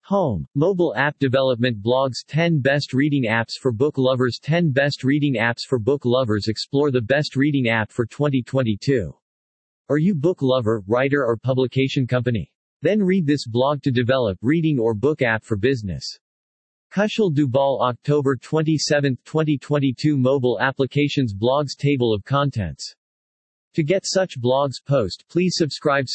Home. Mobile app development blogs 10 best reading apps for book lovers 10 best reading apps for book lovers Explore the best reading app for 2022. Are you book lover, writer or publication company? Then read this blog to develop reading or book app for business. Kushal Dubal October 27, 2022 Mobile Applications Blogs Table of Contents. To get such blogs post, please subscribe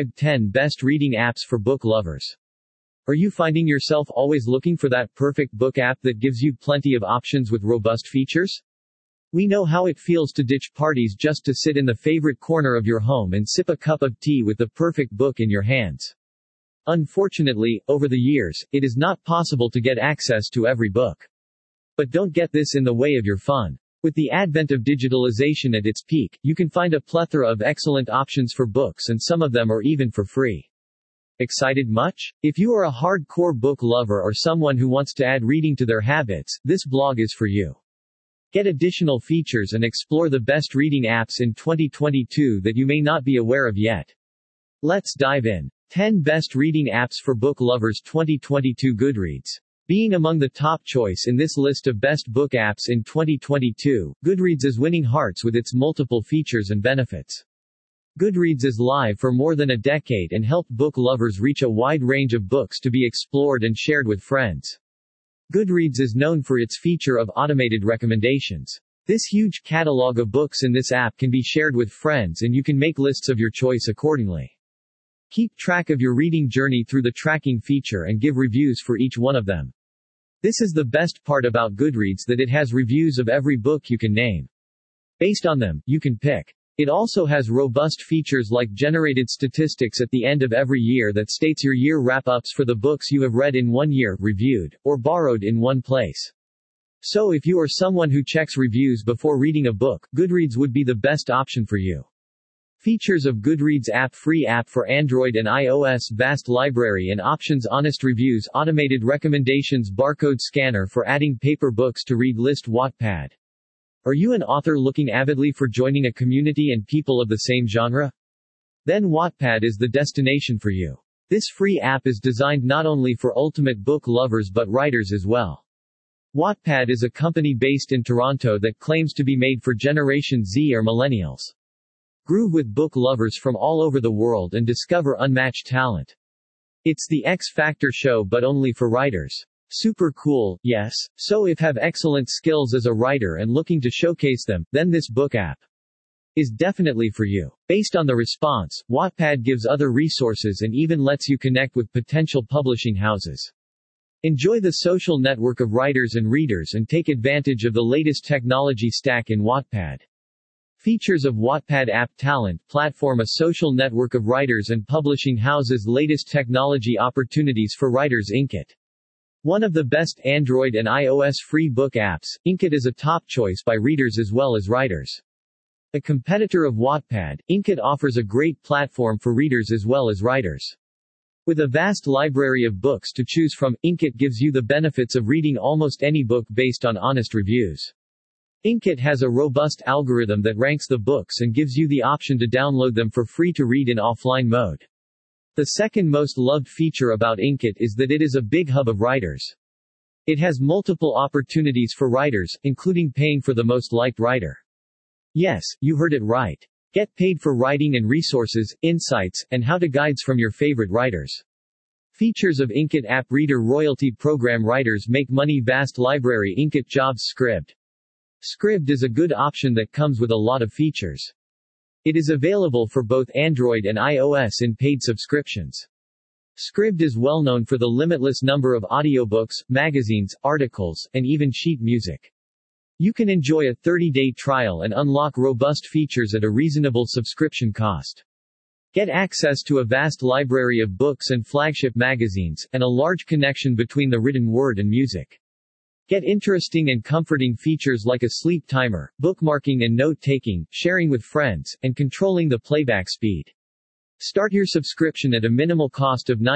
10 best reading apps for book lovers. Are you finding yourself always looking for that perfect book app that gives you plenty of options with robust features? We know how it feels to ditch parties just to sit in the favorite corner of your home and sip a cup of tea with the perfect book in your hands. Unfortunately, over the years, it is not possible to get access to every book. But don't get this in the way of your fun. With the advent of digitalization at its peak, you can find a plethora of excellent options for books and some of them are even for free. Excited much? If you are a hardcore book lover or someone who wants to add reading to their habits, this blog is for you. Get additional features and explore the best reading apps in 2022 that you may not be aware of yet. Let's dive in. 10 Best Reading Apps for Book Lovers 2022 Goodreads. Being among the top choice in this list of best book apps in 2022, Goodreads is winning hearts with its multiple features and benefits. Goodreads is live for more than a decade and helped book lovers reach a wide range of books to be explored and shared with friends. Goodreads is known for its feature of automated recommendations. This huge catalog of books in this app can be shared with friends and you can make lists of your choice accordingly. Keep track of your reading journey through the tracking feature and give reviews for each one of them. This is the best part about Goodreads, that it has reviews of every book you can name. Based on them, you can pick. It also has robust features like generated statistics at the end of every year that states your year wrap-ups for the books you have read in 1 year, reviewed, or borrowed in one place. So if you are someone who checks reviews before reading a book, Goodreads would be the best option for you. Features of Goodreads app: free app for Android and iOS, vast library and options, honest reviews, automated recommendations, barcode scanner for adding paper books to read list, Wattpad. Are you an author looking avidly for joining a community and people of the same genre? Then Wattpad is the destination for you. This free app is designed not only for ultimate book lovers but writers as well. Wattpad is a company based in Toronto that claims to be made for Generation Z or Millennials. Groove with book lovers from all over the world and discover unmatched talent. It's the X Factor show but only for writers. Super cool, yes? So if have excellent skills as a writer and looking to showcase them, then this book app is definitely for you. Based on the response, Wattpad gives other resources and even lets you connect with potential publishing houses. Enjoy the social network of writers and readers and take advantage of the latest technology stack in Wattpad. Features of Wattpad app: talent platform, a social network of writers and publishing houses, latest technology opportunities for writers, Inkit. One of the best Android and iOS free book apps, Inkit is a top choice by readers as well as writers. A competitor of Wattpad, Inkit offers a great platform for readers as well as writers. With a vast library of books to choose from, Inkit gives you the benefits of reading almost any book based on honest reviews. Inkit has a robust algorithm that ranks the books and gives you the option to download them for free to read in offline mode. The second most loved feature about Inkit is that it is a big hub of writers. It has multiple opportunities for writers, including paying for the most liked writer. Yes, you heard it right. Get paid for writing and resources, insights, and how-to guides from your favorite writers. Features of Inkit app: reader royalty program, writers make money, vast library, Inkit jobs, Scribd. Scribd is a good option that comes with a lot of features. It is available for both Android and iOS in paid subscriptions. Scribd is well known for the limitless number of audiobooks, magazines, articles, and even sheet music. You can enjoy a 30-day trial and unlock robust features at a reasonable subscription cost. Get access to a vast library of books and flagship magazines, and a large connection between the written word and music. Get interesting and comforting features like a sleep timer, bookmarking and note-taking, sharing with friends, and controlling the playback speed. Start your subscription at a minimal cost of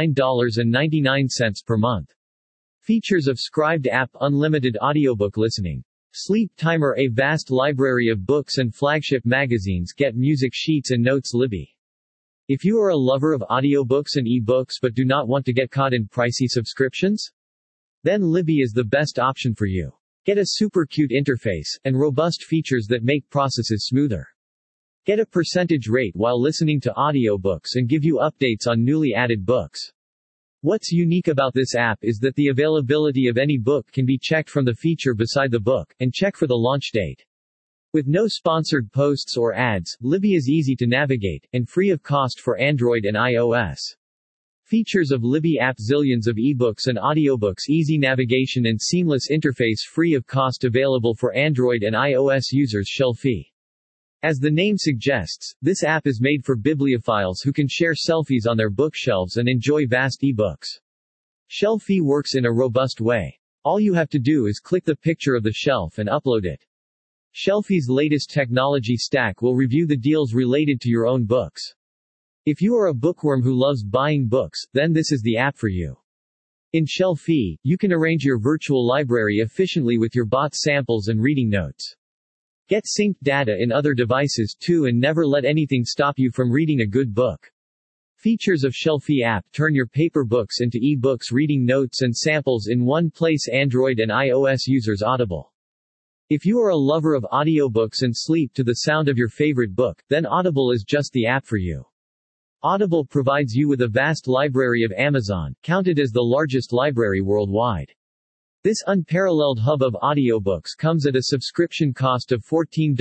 $9.99 per month. Features of Scribd app: unlimited audiobook listening. Sleep timer, a vast library of books and flagship magazines. Get music sheets and notes, Libby. If you are a lover of audiobooks and e-books but do not want to get caught in pricey subscriptions, then Libby is the best option for you. Get a super cute interface, and robust features that make processes smoother. Get a percentage rate while listening to audiobooks and give you updates on newly added books. What's unique about this app is that the availability of any book can be checked from the feature beside the book, and check for the launch date. With no sponsored posts or ads, Libby is easy to navigate, and free of cost for Android and iOS. Features of Libby app: zillions of ebooks and audiobooks, easy navigation and seamless interface, free of cost, available for Android and iOS users. Shelfie. As the name suggests, this app is made for bibliophiles who can share selfies on their bookshelves and enjoy vast ebooks. Shelfie works in a robust way. All you have to do is click the picture of the shelf and upload it. Shelfie's latest technology stack will review the deals related to your own books. If you are a bookworm who loves buying books, then this is the app for you. In Shelfie, you can arrange your virtual library efficiently with your bought samples and reading notes. Get synced data in other devices too, and never let anything stop you from reading a good book. Features of Shelfie app: turn your paper books into e-books, reading notes and samples in one place. Android and iOS users. Audible. If you are a lover of audiobooks and sleep to the sound of your favorite book, then Audible is just the app for you. Audible provides you with a vast library of Amazon, counted as the largest library worldwide. This unparalleled hub of audiobooks comes at a subscription cost of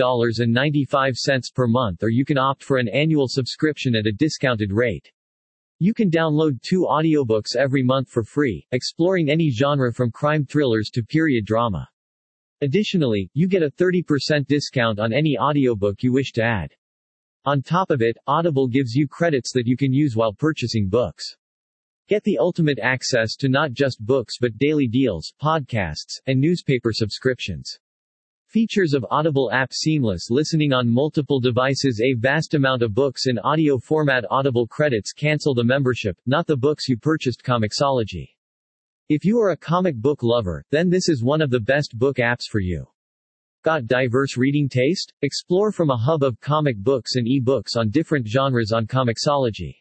$14.95 per month, or you can opt for an annual subscription at a discounted rate. You can download 2 audiobooks every month for free, exploring any genre from crime thrillers to period drama. Additionally, you get a 30% discount on any audiobook you wish to add. On top of it, Audible gives you credits that you can use while purchasing books. Get the ultimate access to not just books but daily deals, podcasts, and newspaper subscriptions. Features of Audible app: seamless listening on multiple devices, a vast amount of books in audio format. Audible credits: cancel the membership, not the books you purchased. Comixology. If you are a comic book lover, then this is one of the best book apps for you. Got diverse reading taste? Explore from a hub of comic books and e-books on different genres on Comixology.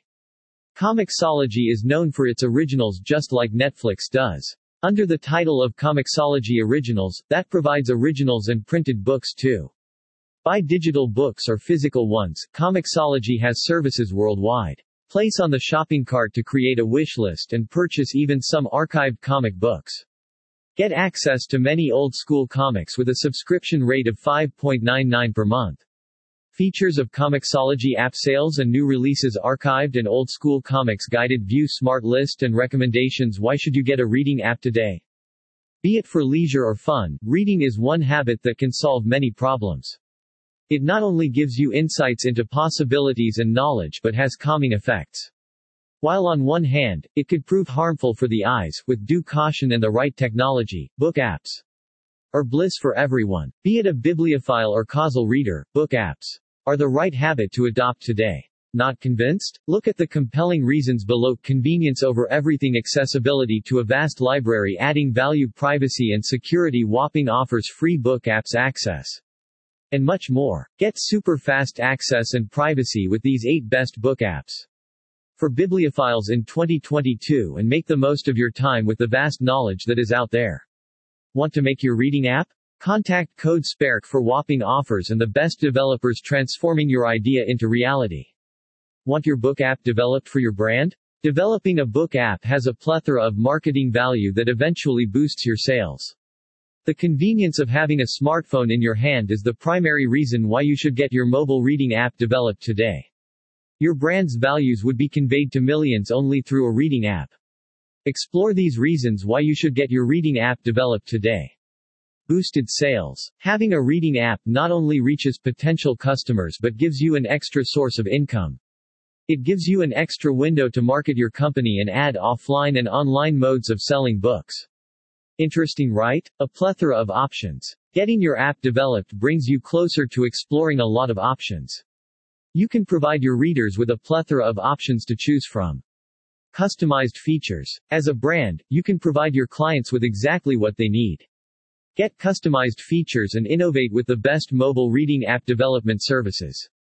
Comixology is known for its originals, just like Netflix does. Under the title of Comixology Originals, that provides originals and printed books too. Buy digital books or physical ones. Comixology has services worldwide. Place on the shopping cart to create a wish list and purchase even some archived comic books. Get access to many old-school comics with a subscription rate of $5.99 per month. Features of Comixology app: sales and new releases, archived and old-school comics, guided view, smart list and recommendations. Why should you get a reading app today? Be it for leisure or fun, reading is one habit that can solve many problems. It not only gives you insights into possibilities and knowledge but has calming effects. While on one hand, it could prove harmful for the eyes, with due caution and the right technology, book apps are bliss for everyone. Be it a bibliophile or casual reader, book apps are the right habit to adopt today. Not convinced? Look at the compelling reasons below. Convenience over everything, accessibility to a vast library, adding value, privacy and security. Whopping offers free book apps access, and much more. Get super fast access and privacy with these 8 best book apps for bibliophiles in 2022, and make the most of your time with the vast knowledge that is out there. Want to make your reading app? Contact Code SPARK for whopping offers and the best developers transforming your idea into reality. Want your book app developed for your brand? Developing a book app has a plethora of marketing value that eventually boosts your sales. The convenience of having a smartphone in your hand is the primary reason why you should get your mobile reading app developed today. Your brand's values would be conveyed to millions only through a reading app. Explore these reasons why you should get your reading app developed today. Boosted sales. Having a reading app not only reaches potential customers but gives you an extra source of income. It gives you an extra window to market your company and add offline and online modes of selling books. Interesting, right? A plethora of options. Getting your app developed brings you closer to exploring a lot of options. You can provide your readers with a plethora of options to choose from. Customized features. As a brand, you can provide your clients with exactly what they need. Get customized features and innovate with the best mobile reading app development services.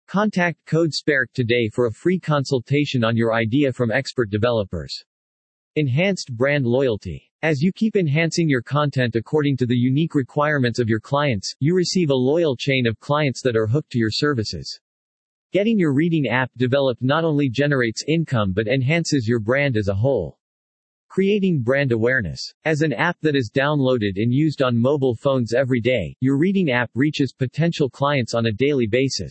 Contact CodeSpark today for a free consultation on your idea from expert developers. Enhanced brand loyalty. As you keep enhancing your content according to the unique requirements of your clients, you receive a loyal chain of clients that are hooked to your services. Getting your reading app developed not only generates income but enhances your brand as a whole. Creating brand awareness. As an app that is downloaded and used on mobile phones every day, your reading app reaches potential clients on a daily basis.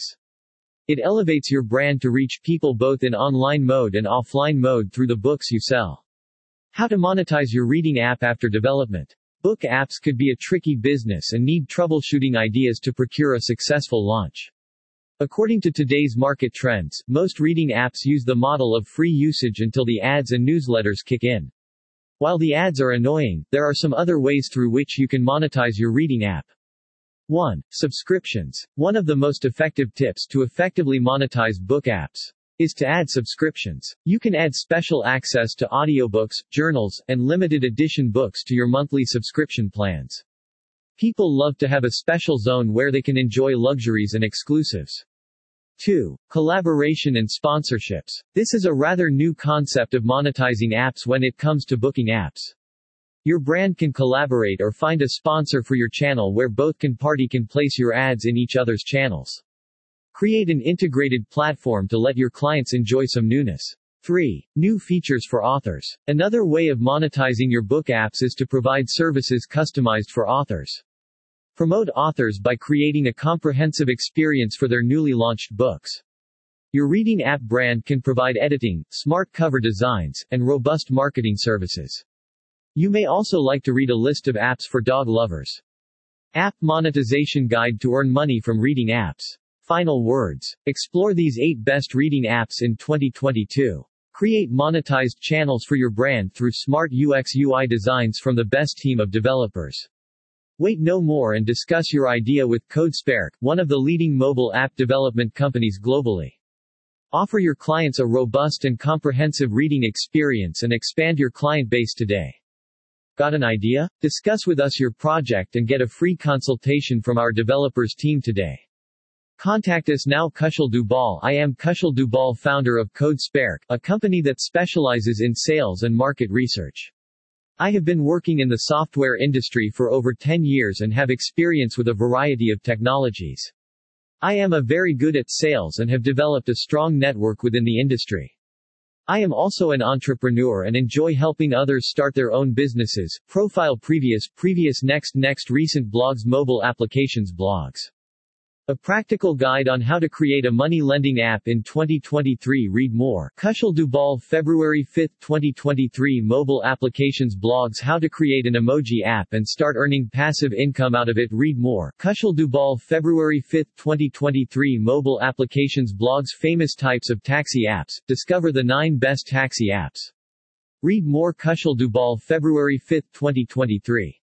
It elevates your brand to reach people both in online mode and offline mode through the books you sell. How to monetize your reading app after development. Book apps could be a tricky business and need troubleshooting ideas to procure a successful launch. According to today's market trends, most reading apps use the model of free usage until the ads and newsletters kick in. While the ads are annoying, there are some other ways through which you can monetize your reading app. 1. Subscriptions. One of the most effective tips to effectively monetize book apps is to add subscriptions. You can add special access to audiobooks, journals, and limited edition books to your monthly subscription plans. People love to have a special zone where they can enjoy luxuries and exclusives. 2. Collaboration and sponsorships. This is a rather new concept of monetizing apps when it comes to booking apps. Your brand can collaborate or find a sponsor for your channel where both party can place your ads in each other's channels. Create an integrated platform to let your clients enjoy some newness. 3. New features for authors. Another way of monetizing your book apps is to provide services customized for authors. Promote authors by creating a comprehensive experience for their newly launched books. Your reading app brand can provide editing, smart cover designs, and robust marketing services. You may also like to read a list of apps for dog lovers. App monetization guide to earn money from reading apps. Final words. Explore these 8 best reading apps in 2022. Create monetized channels for your brand through smart UX/UI designs from the best team of developers. Wait no more and discuss your idea with CodeSpark, one of the leading mobile app development companies globally. Offer your clients a robust and comprehensive reading experience and expand your client base today. Got an idea? Discuss with us your project and get a free consultation from our developers team today. Contact us now. Kushal Dubal. I am Kushal Dubal, founder of CodeSpark, a company that specializes in sales and market research. I have been working in the software industry for over 10 years and have experience with a variety of technologies. I am very good at sales and have developed a strong network within the industry. I am also an entrepreneur and enjoy helping others start their own businesses. Profile previous next recent blogs, mobile applications blogs. A practical guide on how to create a money lending app in 2023. Read more. Kushal Dubal, February 5, 2023. Mobile applications blogs. How to create an emoji app and start earning passive income out of it. Read more. Kushal Dubal, February 5, 2023. Mobile applications blogs. Famous types of taxi apps. Discover the 9 best taxi apps. Read more. Kushal Dubal, February 5, 2023.